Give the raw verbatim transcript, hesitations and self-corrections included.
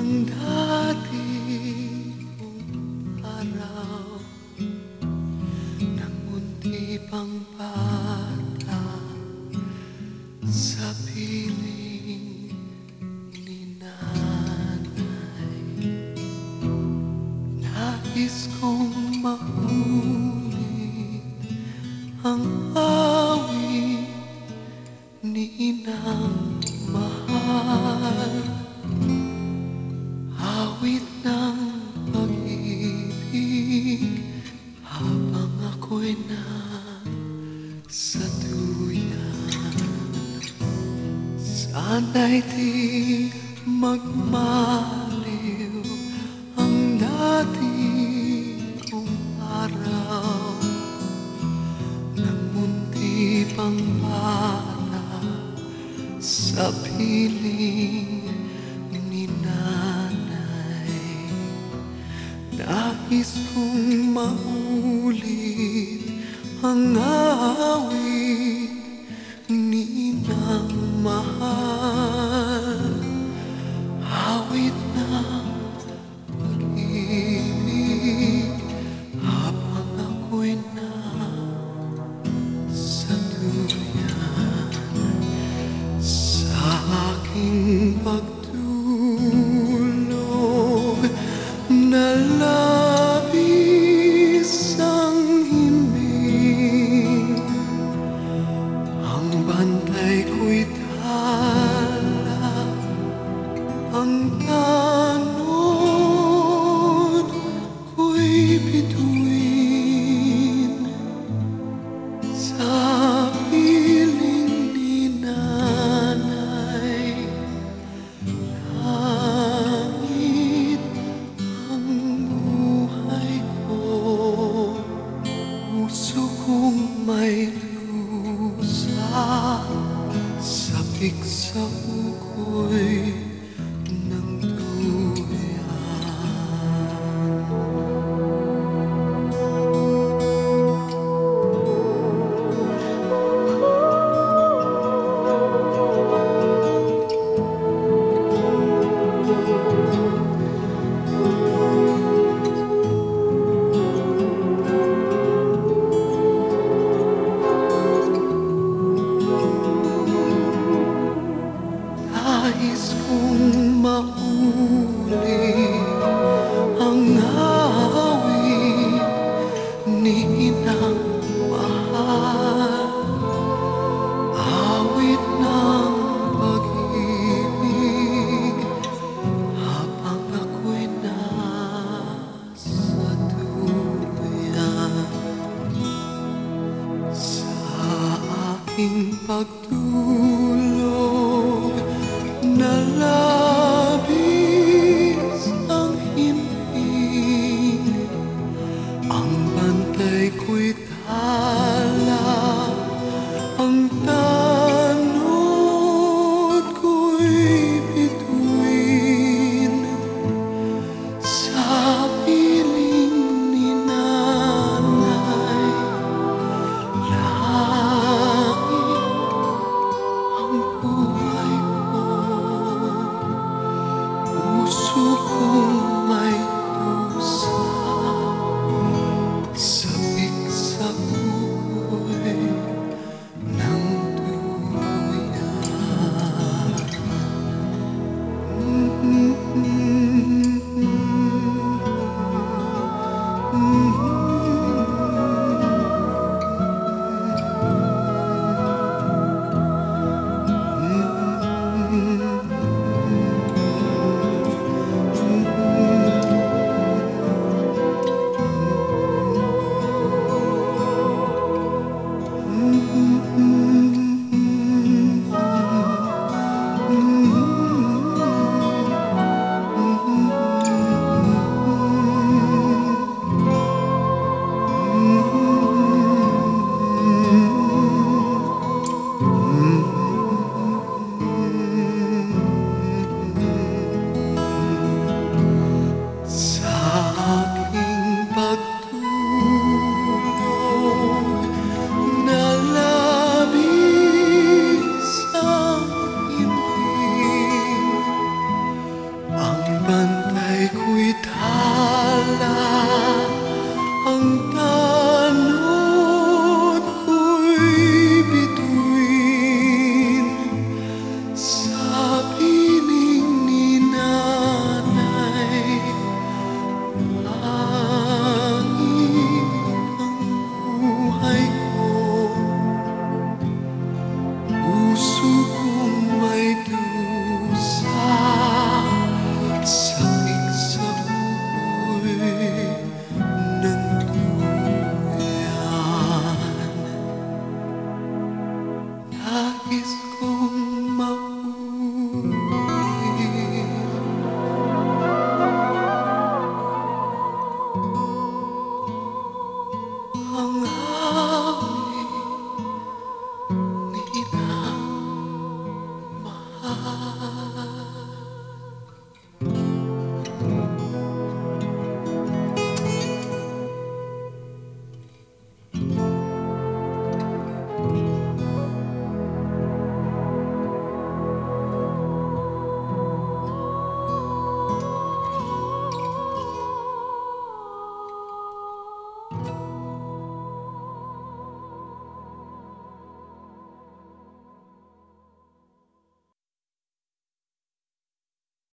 Ang dati kong araw nang munti pang bata sa piling ni nanay. Nais kong maulit ang awit ni inang mahal, awit ng pag-ibig habang ako'y nasa duyan. Sana'y di magmaliw ang dati kong araw nang munti pang bata sa piling ni nanay. Nais kong maulit ang awit ni inang mahal, awit ng pag-ibig habang ako'y nasa duyan. Sa aking pagtulog na labis ang himbing, ang bantay ko'y tala, ang tanod ko'y bituin sa piling ni nanay. Langit ang buhay ko, puso kong may lusa, sabik sa ukoy ng duyan. Nais kong maulit ang awit ni inang mahal, awit ng pag-ibig habang ako'y nasa duyan. Sa aking pagtulog na labis ang himbing, ang bantay ko'y tala, ang tanod ko'y bituin sa piling ni nanay. Langit ang buhay ko, puso kong may dusa, sabik sa ukoy ng duyan.